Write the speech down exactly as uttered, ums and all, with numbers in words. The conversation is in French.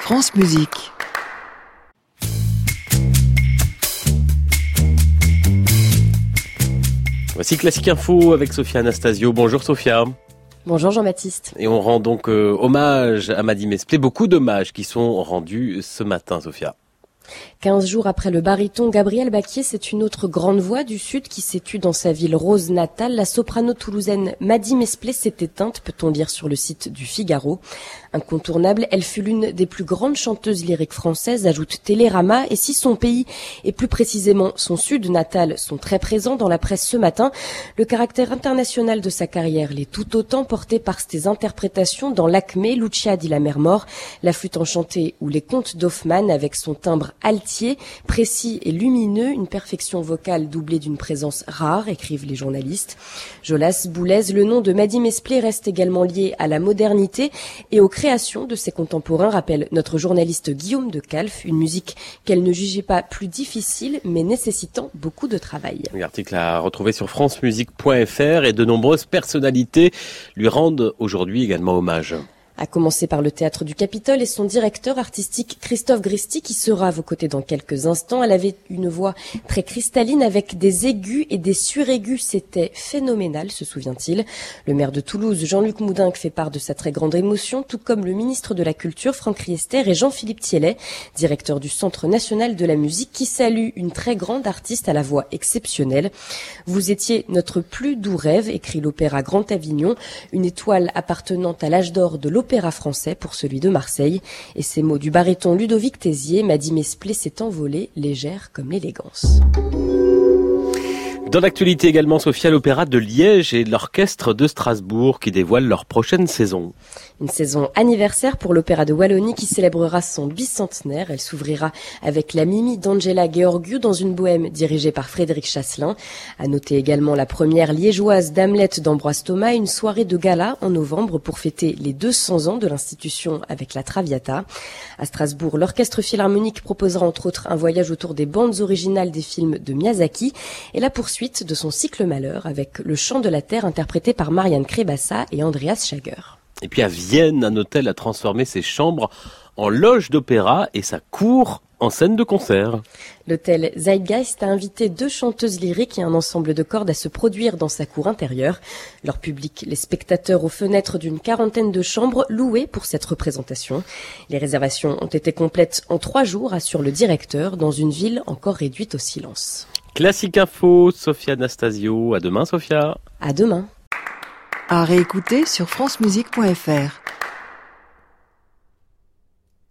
France Musique. Voici Classique Info avec Sophia Anastasio. Bonjour Sophia. Bonjour Jean-Baptiste. Et on rend donc euh, hommage à Mady Mesplé. Beaucoup d'hommages qui sont rendus ce matin, Sophia. Quinze jours après le baryton Gabriel Baquier, c'est une autre grande voix du Sud qui s'est tue dans sa ville rose natale. La soprano toulousaine Mady Mesplé s'est éteinte, peut-on lire sur le site du Figaro. Incontournable, elle fut l'une des plus grandes chanteuses lyriques françaises, ajoute Télérama. Et si son pays, et plus précisément son Sud natal, sont très présents dans la presse ce matin, le caractère international de sa carrière l'est tout autant, porté par ses interprétations dans l'Acmé, Lucia di la Mer Mort, La Flûte enchantée ou Les Contes d'Hoffmann, avec son timbre altier, précis et lumineux, une perfection vocale doublée d'une présence rare, écrivent les journalistes. Jolas Boulez, le nom de Mady Mesplé reste également lié à la modernité et aux créations de ses contemporains, rappelle notre journaliste Guillaume de Calf, une musique qu'elle ne jugeait pas plus difficile, mais nécessitant beaucoup de travail. L'article à retrouver sur francemusique point f r et de nombreuses personnalités lui rendent aujourd'hui également hommage. À commencer par le Théâtre du Capitole et son directeur artistique Christophe Gristi, qui sera à vos côtés dans quelques instants. Elle avait une voix très cristalline avec des aigus et des suraigus. C'était phénoménal, se souvient-il. Le maire de Toulouse, Jean-Luc Moudinque, fait part de sa très grande émotion, tout comme le ministre de la Culture, Franck Riester, et Jean-Philippe Thiellet, directeur du Centre national de la musique, qui salue une très grande artiste à la voix exceptionnelle. Vous étiez notre plus doux rêve, écrit l'Opéra Grand Avignon, une étoile appartenant à l'âge d'or de l'opéra Opéra français pour celui de Marseille. Et ces mots du baryton Ludovic Tézier, Mady Mesplé s'est envolée, légère comme l'élégance. Dans l'actualité également, Sophia, l'Opéra de Liège et l'Orchestre de Strasbourg qui dévoilent leur prochaine saison. Une saison anniversaire pour l'Opéra de Wallonie qui célébrera son bicentenaire. Elle s'ouvrira avec la Mimi d'Angela Gheorghiu dans une bohème dirigée par Frédéric Chasselin. À noter également la première liégeoise d'Hamlet d'Ambroise Thomas, une soirée de gala en novembre pour fêter les deux cents ans de l'institution avec la Traviata. À Strasbourg, l'Orchestre Philharmonique proposera entre autres un voyage autour des bandes originales des films de Miyazaki et la poursuite de son cycle Malheur avec le chant de la terre interprété par Marianne Crébassa et Andreas Schager. Et puis à Vienne, un hôtel a transformé ses chambres en loge d'opéra et sa cour en scène de concert. L'hôtel Zeitgeist a invité deux chanteuses lyriques et un ensemble de cordes à se produire dans sa cour intérieure. Leur public, les spectateurs aux fenêtres d'une quarantaine de chambres louées pour cette représentation. Les réservations ont été complètes en trois jours, assure le directeur, dans une ville encore réduite au silence. Classique Info, Sophia Anastasio. À demain, Sophia. À demain. À réécouter sur francemusique point f r.